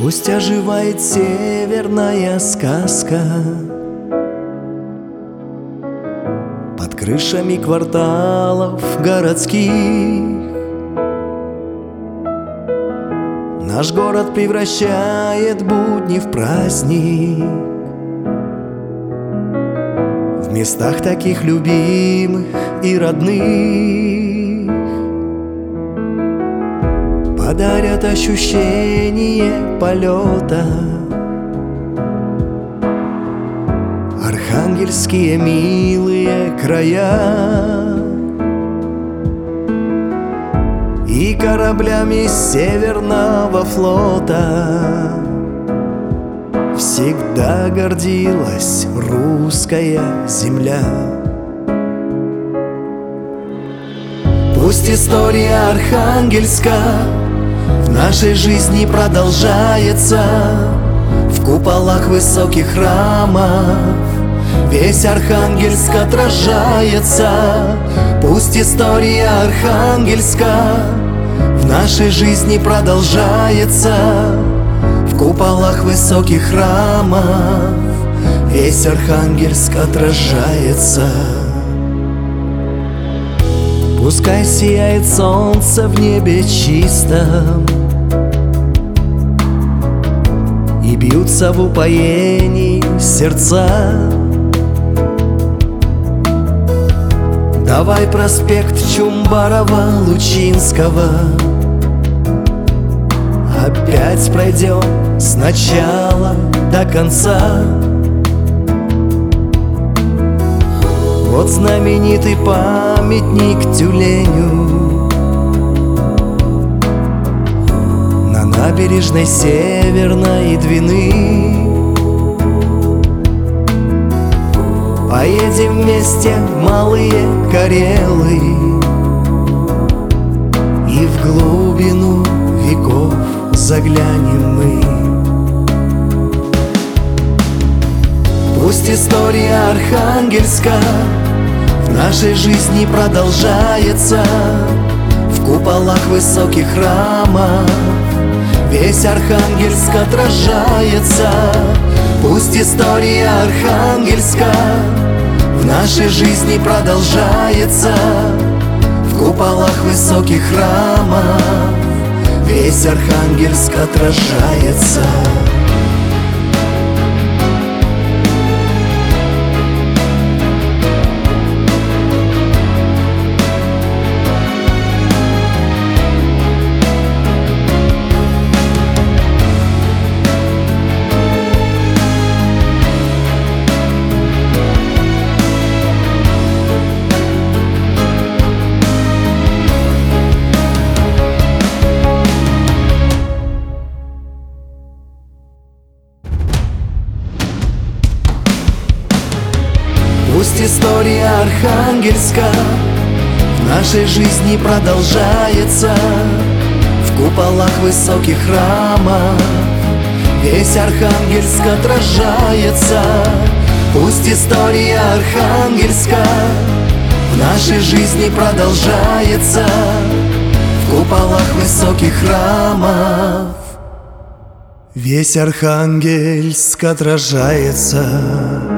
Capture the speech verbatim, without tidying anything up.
Пусть оживает северная сказка под крышами кварталов городских. Наш город превращает будни в праздник. В местах таких любимых и родных подарят ощущение полета архангельские милые края. И кораблями Северного флота всегда гордилась русская земля. Пусть история Архангельска в нашей жизни продолжается, в куполах высоких храмов весь Архангельск отражается. Пусть история Архангельска в нашей жизни продолжается, в куполах высоких храмов весь Архангельск отражается. Пускай сияет солнце в небе чистом, и бьются в упоении сердца. Давай проспект Чумбарова-Лучинского опять пройдем сначала до конца. Вот знаменитый памятник тюленю на набережной Северной Двины. Поедем вместе в Малые Карелы и в глубину веков заглянем мы. Пусть история Архангельска в нашей жизни продолжается, в куполах высоких храмов весь Архангельск отражается. Пусть история Архангельска в нашей жизни продолжается, в куполах высоких храмов весь Архангельск отражается. Пусть история Архангельска в нашей жизни продолжается, в куполах высоких храмов весь Архангельск отражается. Пусть история Архангельска в нашей жизни продолжается, в куполах высоких храмов весь Архангельск отражается.